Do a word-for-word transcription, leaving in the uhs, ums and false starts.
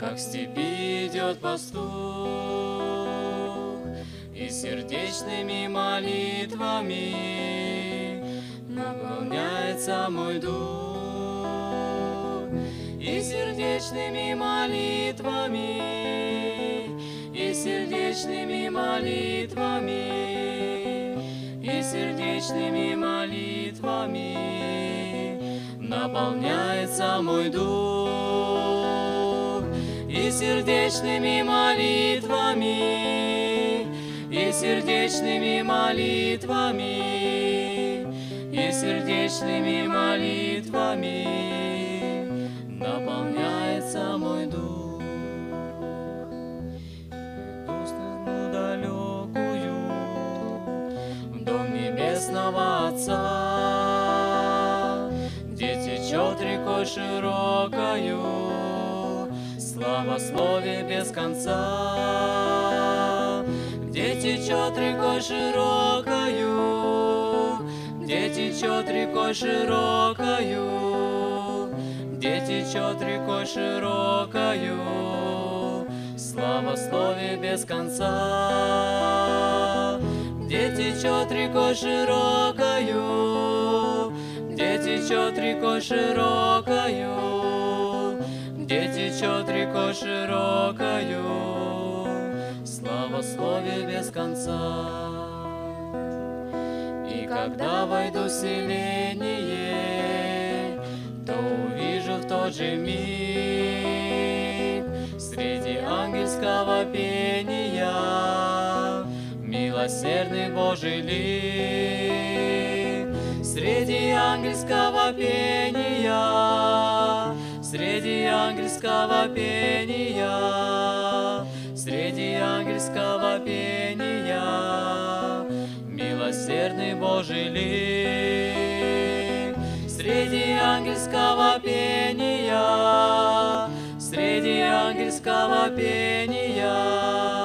Как в степи идет пастух, и сердечными молитвами наполняется мой дух, и сердечными молитвами, и сердечными молитвами, и сердечными молитвами наполняется мой дух, и сердечными молитвами, и сердечными молитвами, и сердечными молитвами наполняется мой дух. Иду страну далекую в дом небесного Отца, где течет рекой широкою славословие без конца, где течет рекой широкою, где течет рекой широкою, где течет рекой широкою, славословие без конца, где течет рекой широкою, где течет рекой широкою, где течет рекой широкою, славословие без конца. И когда войду в селение, то увижу в тот же миг среди ангельского пения милосердный Божий лик. Среди ангельского пения, среди ангельского пения, среди ангельского пения милосердный Божий лик. Среди ангельского пения, среди ангельского пения